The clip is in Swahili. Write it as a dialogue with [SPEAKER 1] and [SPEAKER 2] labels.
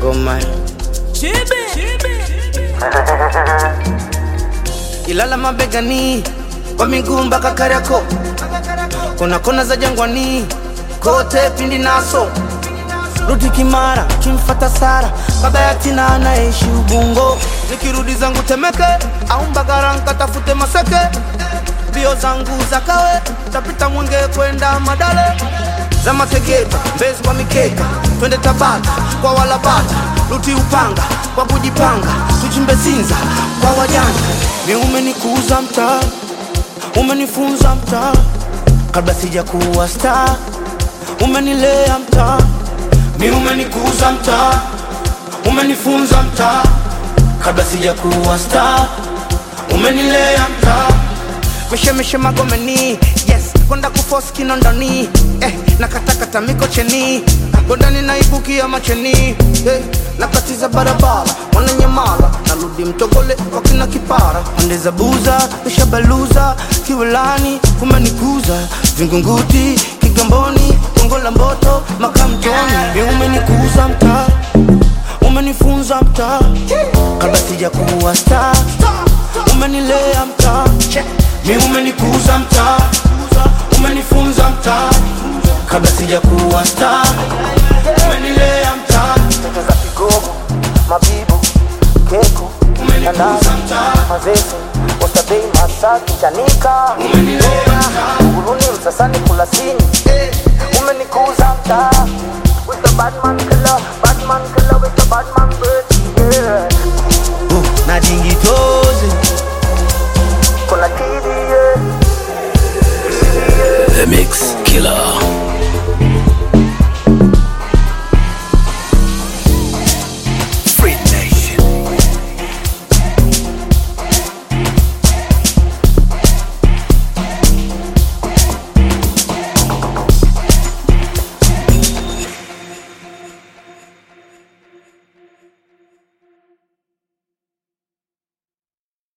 [SPEAKER 1] ngoma Ilala mabegani kwa miguu mpaka Kariakoo, kuna kona za Jangwani kote pindi naso. Rudi Kimara kimfata Sara, baba ya Tina anaishi Ubungo. Nikirudi zangu Temeke au Mbagara nkatafute Maseke. Bio zangu za Kawe tapita Mwenge kwenda Madale. Za Mategeta Mbezi kwa Mikeka, twende Tabata kwa Walabata. Ruti Upanga kwa kujipanga, tujimbe Sinza kwa wajanja. Mi umenikuza mtaa, umenifunza mtaa, kabla sija kuwa star umenilea mtaa. Mi umenikuza mtaa, umenifunza mtaa, kabla sija kuwa star umenilea mtaa. Mishe Magomeni, yes, konda kuforce Kinondoni, nakatakata Mikocheni, gondani naibukia Macheni, nakatiza barabara Mwananyamala, narudi Mtogole kwa kina Kipara. Pande za Buza, Nishabaluza, Kiwalani umenikuza, Vingunguti, Kigamboni, Kongola Mboto, Makamtoni. Mi umenikuza mtaa, umenifunza mtaa, kabla sija kuwa star umenilea mtaa. Mi umenikuza mtaa, umenifunza mtaa, kabla sija kuwa star umenilea mtaa.
[SPEAKER 2] Tete za Kigogo, Mabibu, Keko,
[SPEAKER 1] Umenikuza mtaa,
[SPEAKER 2] Mazese, Ostabei, Masaki, Chanika,
[SPEAKER 1] umenilea mtaa.
[SPEAKER 2] Nguruni, Msasani, Kulasini. Umenikuza mtaa, with the Batman killer with the Batman bird, yeah.
[SPEAKER 1] Na Dingitozi
[SPEAKER 2] Kuna TV, yeah.
[SPEAKER 3] The Mix Killer.